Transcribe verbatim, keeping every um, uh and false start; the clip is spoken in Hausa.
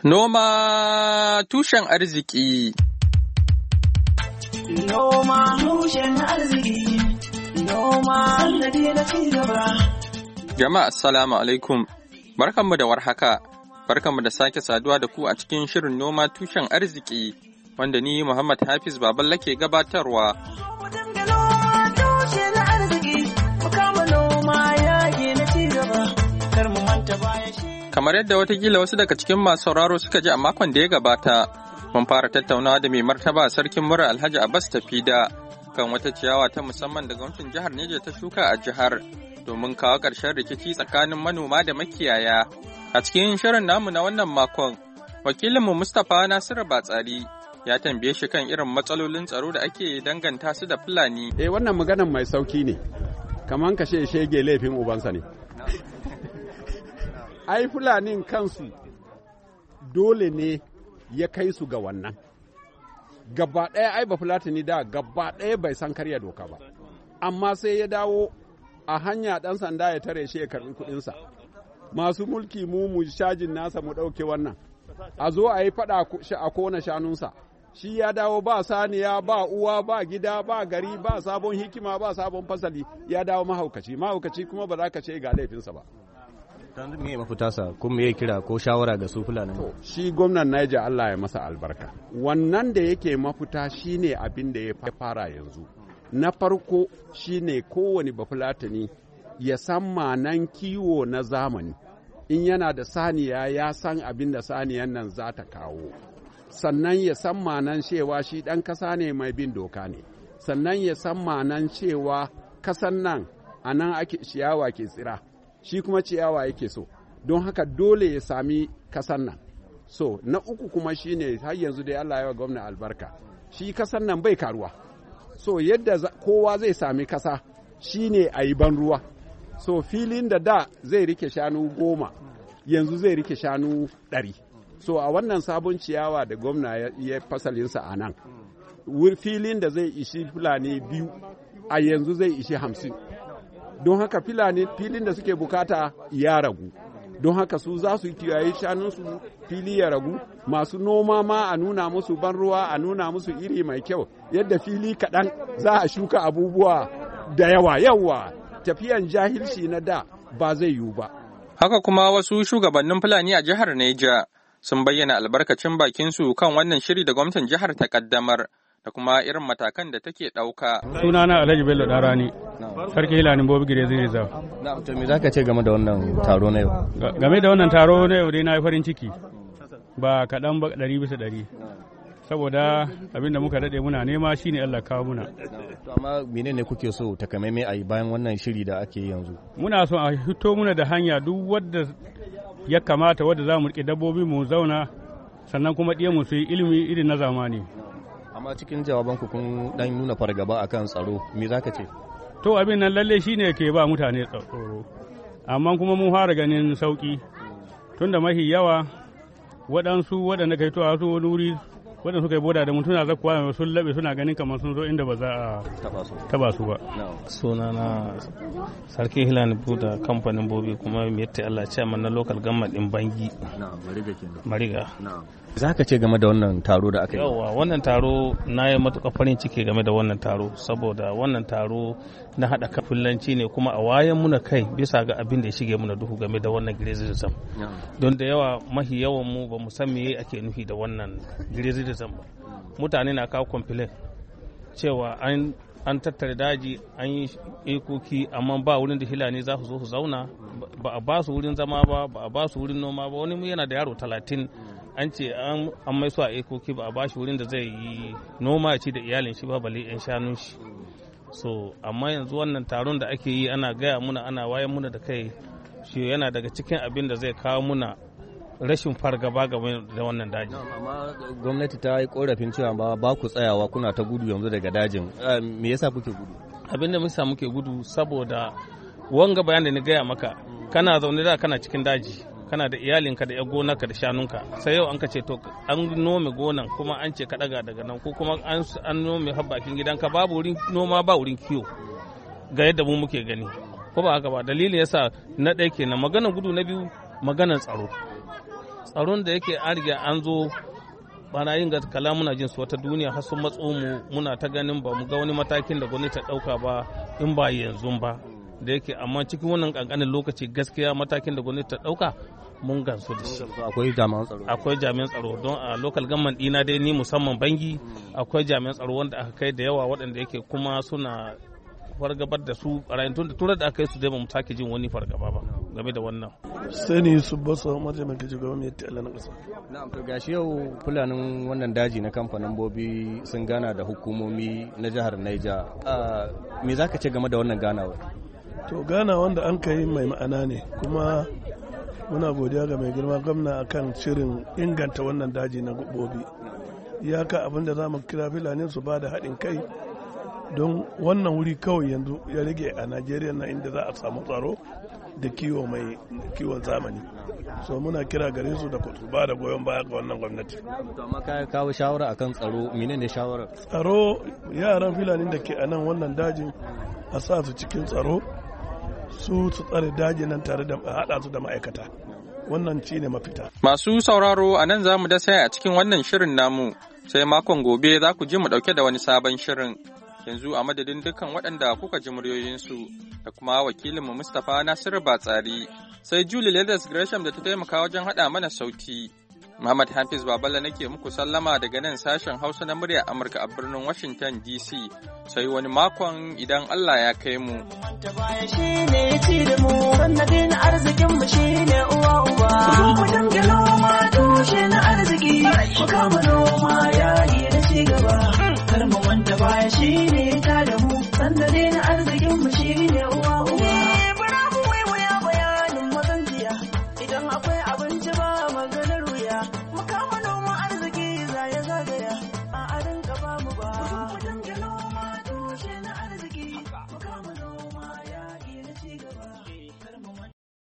Noma tushen arziki. Noma tushen arziki. Noma sannadi na cigaba. Jama'a assalamu alaikum. Barkanmu da warhaka. Barkanmu da sake saduwa da ku a cikin shirin noma tushen arziki wanda ni Muhammad Hafiz Baballa ke gabatarwa. Kamar yadda watakila wasu daga cikin masu sauraro suka ji a makon da ya gabata, mun fara tattaunawa da mai martaba sarkin mura Alhaji Abbas Tafida kan wata ciyawa ta musamman da gwamnatin jihar Neja ta shuka a jihar domin kawo ƙarshen rikici tsakanin manoma da makiyaya. A cikin shirin namu na wannan makon, wakilinmu Mustapha Nasiru Batsari ya tambaye shi kan irin matsalolin tsaro da ake danganta su da Fulani. Eh wannan maganan mai sauki ne, kaman kashe shege laifin ubansa ne. Ai Fulanin kansu dole ne ya kai su ga wannan. Gaba ɗaya ai ba Fulatani da gaba ɗaya bai san karya doka ba, amma sai ya dawo a hanya ɗan sanda ya tare shi ya karɓi kuɗinsa. Masu mulki mu mu shajin nasa mu ɗauke wannan, a zo a yi faɗa a kona shanunsa. Shi ya dawo ba saniya, ba uwa, ba gida, ba gari, ba sabon hikima, ba sabon fasali, ya dawo mahaukaci. Mahaukaci kuma ba za ka ce ga laifinsa ba. Tanzu me mafita sa kuma me kira ko shawara ga su Fulani? Shi gwamnan Niger Allah ya masa albarka. Wannan da yake mafita shine abin da ya fara yanzu. Na farko shine kowane Bafulatani ya san manan kiwo na zamani. In yana da saniya ya san abin da saniyan nan za ta kawo. Sannan ya san manan cewa shi ɗan ƙasa ne mai bin doka ne. Sannan ya san manan cewa kasan nan a nan ake ciyawa ke tsira. Shi kuma ciyawa yake so, don haka dole ya sami kasan nan. So, na uku kuma shi ne har yanzu dai Allah ya wa gwamna albarka, shi kasan nan bai karuwa. So, yadda kowa zai sami kasa shi ne a yi ban ruwa. So, filin da da zai rike shanu goma, yanzu zai rike shanu ɗari. So, a wannan sabon ciyawa da gwamna ya fasalinsa a nan, filin da zai ishi Fulani biyu, a yanzu zai ishi hamsin. Don haka filin da suke bukata ya ragu, don haka su za su kiyaye shanunsu fili ya ragu, masu noma ma a nuna musu ban ruwa, a nuna musu iri mai kyau, yadda fili kaɗan za a shuka abubuwa da yawa yawa, tafiyan jahilci na da ba zai yiwu ba. Haka kuma wasu shugabannin Fulani a jihar Neja sun bayyana albarkacin bakinsu kan wannan shiri da gwamnatin jihar ta kaddamar da kuma irin matakan da take ɗauka. Sunana Alhaji Bello Darani, Sarki Hilanin Bobi Girezi Rizal. To me zaka ce game da wannan taro na yau? Game da wannan taro na yau dai na yi farin ciki, ba kaɗan ba ɗari bisa ɗari. Saboda abin da muka daɗe muna nema shine Allah kawo muna. To amma menene kuke so takamaimai a yi bayan wannan shiri da ake yanzu? Muna so a hito muna da hanya duk wadda ya kamata wadda za mu riƙe dabbobi mu zauna, sannan kuma ɗiyan mu su yi ilimi irin na zamani. Amma cikin jawabanku kun dan nuna fargaba akan tsaro, me zaka ce? To abin nan lalle shine ke ba mutane tsoro, amma kuma mun fara ganin sauki tunda mahi yawa waɗansu waɗanda kai to a su wani wuri waɗanda suka yi boda da mutuna zakkuwa sun laɓe suna ganin kamar sun zo inda ba za a taba su ba. Sunana Sarki Hilani Buda, kamfanin Bobi, kuma Mette Allah chairman na local government din Bangi. Mariga. Za ka ce game da wannan taro da aka yi? Yawwa, wannan taro na yi matuƙar farin ciki game da wannan taro, saboda wannan taro na haɗa kafilanci ne kuma a wayan muna kai bisa ga abin da ya shige muna duhu game da wannan grazism. Don da yawa mahi yawan mu ba mu san me ake nufi da wannan grazism ba. Mutane na kawo complain cewa an an tattare daji an yi ikoki amma ba wurin da Hilani za su zo su zauna, ba a ba su wurin zama ba, ba a ba su wurin noma ba. Wani yana da yaro talatin an ce an mai su a ikoki, ba a ba shi wurin da zai yi noma ya ci da iyalin shi ba, bale yan shanun shi. So amma yanzu wannan taron da ake yi ana gaya muna, ana wayan muna da kai, shi yana daga cikin abin da zai kawo muna rashin fargaba game da wannan daji. Amma gwamnati ta yi korafin cewa ba ba ku tsayawa, kuna ta gudu yanzu daga dajin. Me yasa kuke gudu? Abin da muka muke gudu saboda wanga bayan da ni gaya maka, kana zaune da kana cikin daji, kana da iyalinka da 'yan gonarka da shanunka, sai yau an ka ce to an nome gonan kuma an ce ka daga daga nan, ko kuma an nome har bakin gidanka, babu wurin noma ba wurin kiwo ga yadda mu muke gani, ko ba haka ba. Dalilin yasa na ɗaya kenan maganar gudu, na biyu maganar tsaro. tsaron da yake an riga an zo bana yin kala muna jin su wata duniya har sun matso mu muna ta ganin ba mu ga wani matakin da gwamnati ta dauka ba in ba yanzu ba da yake amma cikin wannan kankanin lokaci gaskiya matakin da gwamnati ta dauka mun gansu da shi. Akwai jami'an tsaro. Akwai jami'an tsaro don a local government dina dai ni musamman bangi akwai jami'an tsaro wanda aka kai da yawa waɗanda yake kuma suna fargabar da su barayin tun da tura da aka yi su dai ba mu take jin wani fargaba ba game da wannan. Sani su basa mataimakin shugaban mai tala na ƙasa. Na'am to gashi yau fulanin wannan daji na kamfanin bobi sun gana da hukumomi na jihar Niger. Me za ka ce game da wannan ganawar? To gana wanda an kai mai ma'ana ne kuma muna godiya ga mai girma gwamna akan shirin inganta wannan daji na bobi. Iyaka abin da za mu kira filanin su ba da haɗin kai don wannan wuri kawai yanzu ya rage a Najeriya na inda za a samu tsaro da kiwo mai kiwon zamani. So muna kira gare su da su ba da goyon baya ga wannan gwamnati. To amma ka kawo shawara akan tsaro, menene shawarar? Tsaro yaran filanin da ke a nan wannan dajin a sa su cikin tsaro su su tsare dajin nan tare da haɗa su da ma'aikata. Wannan ci ne mafita. Masu sauraro a nan za mu da sai a cikin wannan shirin namu sai makon gobe za ku ji mu ɗauke da wani sabon shirin. Yanzu a madadin dukkan waɗanda kuka ji muryoyinsu da kuma wakilinmu Mustapha Nasiru Batsari sai Julie Leathers Gresham da ta taimaka wajen haɗa mana sauti. Muhammad Hafiz Baballa nake muku sallama daga nan sashen Hausa na muryar Amurka a birnin Washington D C sai wani makon idan Allah ya kai mu. Arzikin mu shine uwa uba.